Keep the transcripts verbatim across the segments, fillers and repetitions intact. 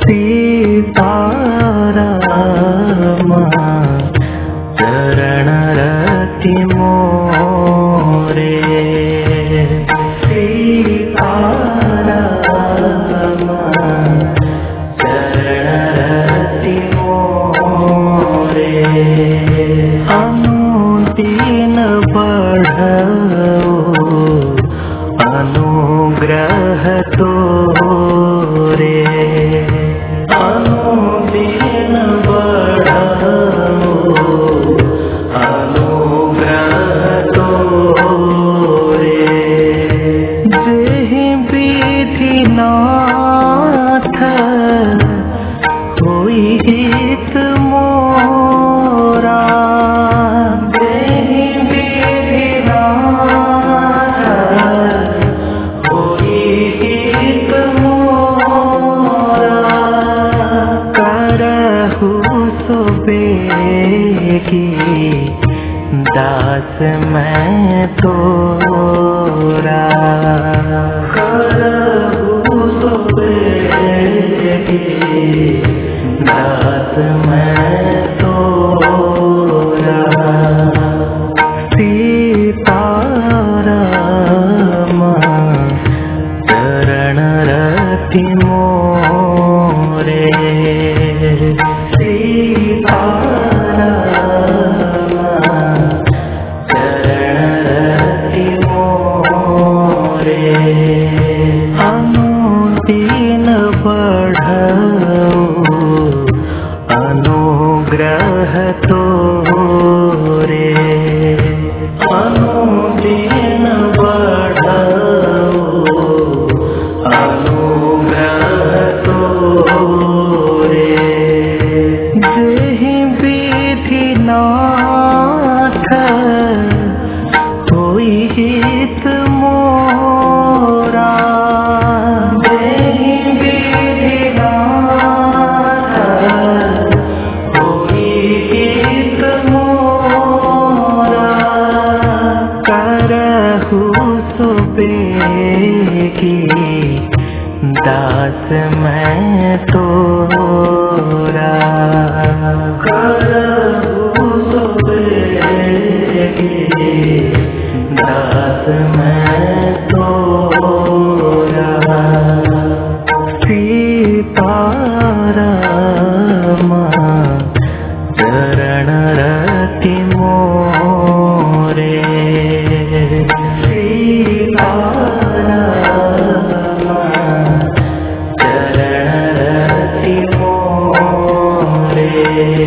सीतारामा चरण रति मोरे। सीतारामा चरण रति मोरे। अनुदीन बढ़ो अनुग्रह तोरे। अनुदीन बढ़ो अनुग्रह तोरे। जेहि विधि नाथ होई हित मोरा। जेहि विधि नाथ होई हित मोरा। करहु सो बेगी दास मैं तोरा। करहु सो बेगी दास मैं तोरा। सीतारामा चरण रति मोरे। सीतारामा चरण रति मोरे। अनुदीन बढ़ो अनुग्रह तोरे। अनुदीन बढ़ो अनुग्रह तोरे। जेहि विधि नाथ होई हित मोरा। जेहि विधि नाथ होई हित मोरा। करहु सो बेगी दास मैं तोरा। करहु सो बेगी दास मैं तोरा। सीतारामा चरण रति मोरे। सीतारामा चरण रति मोरे।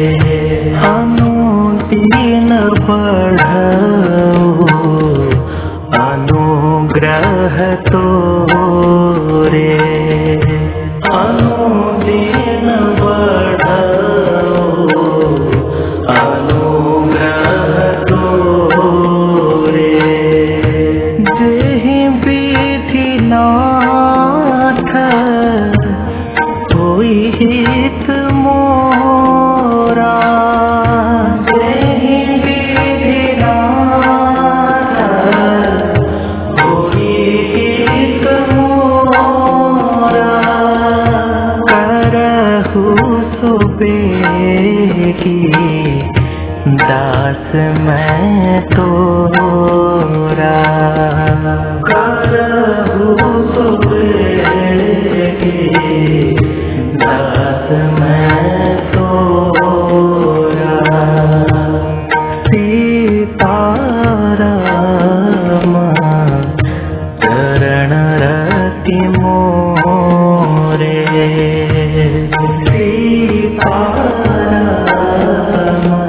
अनुदीन बढ़ो अनुग्रह तोरे। अनुदीन बढ़ो अनुग्रह तोरे। जेहि विधि नाथ होई हित मोरा। जेहि विधि नाथ होई हित मोरा। करहु सो बेगी दास मैं तोरा। करहु सो बेगी दास मैं तोरा। सीतारामा चरण रति मोरे। सीतारामा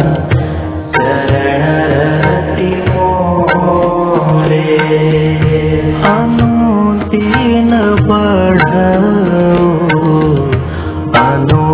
चरण रति मोरे। अनुदीन बढ़ो अनु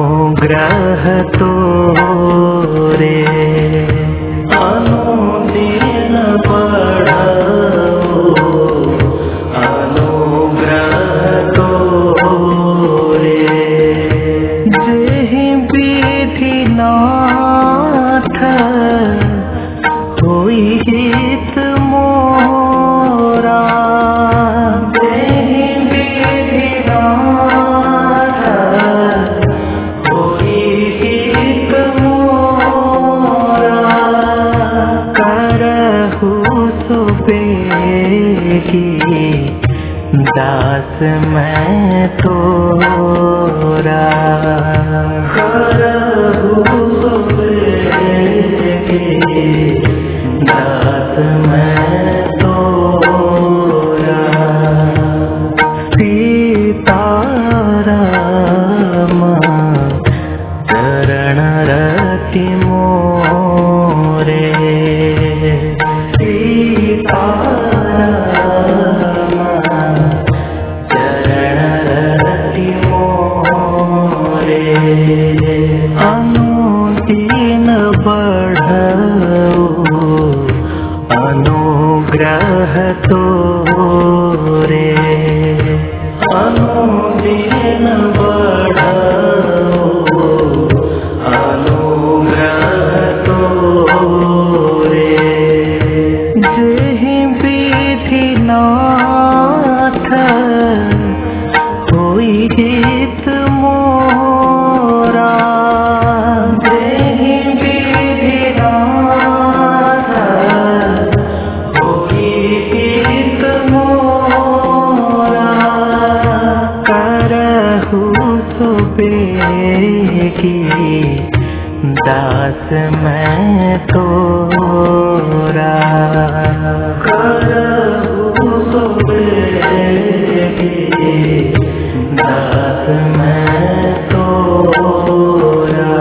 दिन बढ़ाओ अनुग्रह तोरे। जेहि विधि नाथ होई हित मोरा। जेहि विधि नाथ होई हित मोरा। करहु सुबेगी दास मैं तोरा। करहु सुबेगी दास मैं तोरा।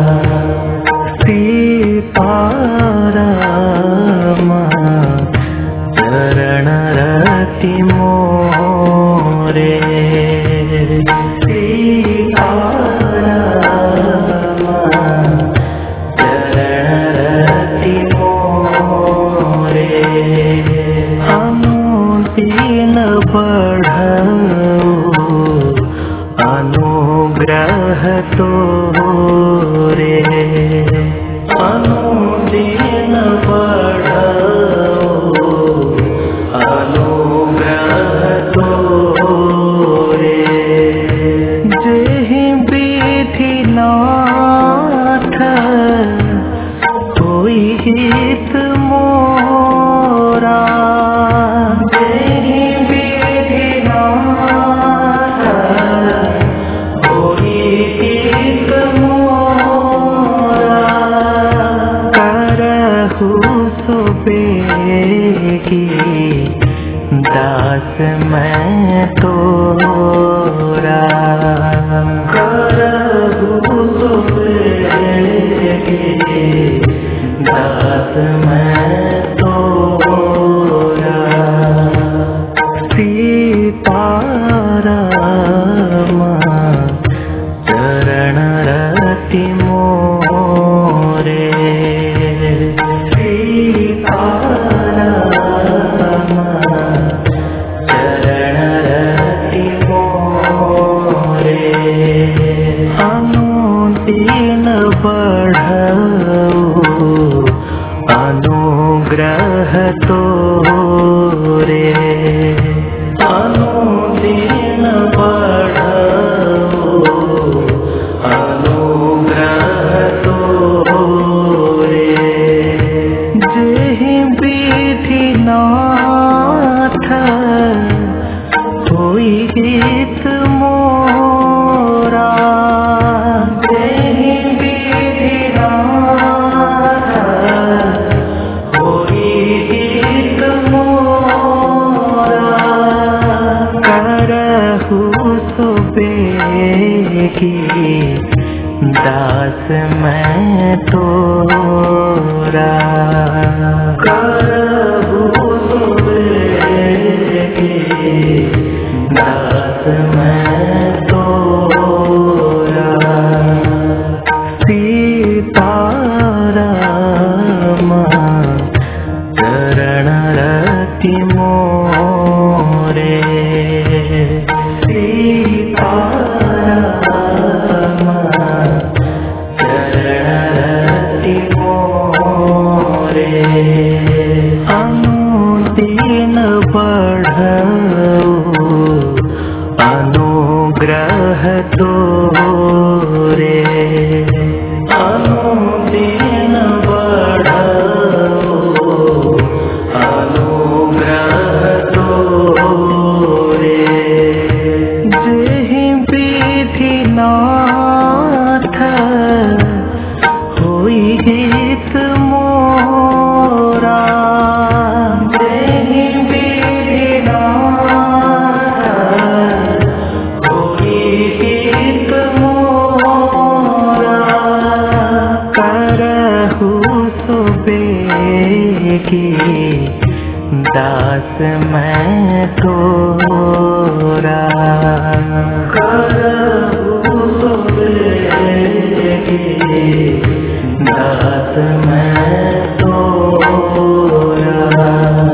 सीताराम चरण रति मोरे। सीताराम चरण रति मोरे। अनुदीन बढ़ाओ अनुग्रह तोरे। अनुदीन बढ़ाओ अनुग्रह तोरे। जेहि विधि नाथ होई हित मोरा। जेहि विधि नाथ होई हित मोरा। करहु सुबेगी दास मैं तोरा। करहु सुबेगी दास मैं तोरा। सीताराम चरण रति मोरे। सीताराम चरण रति मोरे। अनुदीन बढ़ाओ अनुग्रह तोरे। अनुदीन बढ़ाओ अनुग्रह तोरे। जेहि विधि नाथ होई हित मोरा। जेहि विधि नाथ होई हित मोरा। करहु सुबेगी दास मैं तोरा। करहु सुबेगी दास मैं तोरा। सीताराम चरण रति मोरे। सीताराम चरण रति मोरे। अनुदीन बढ़ाओ अनुग्रह तोरे। अनुदीन बढ़ाओ अनुग्रह तोरे। जेहि विधि नाथ होई हित मोरा। जेहि विधि नाथ होई हित मोरा। करहु सुबेगी दास मैं तोरा। करहु सुबेगी दास मैं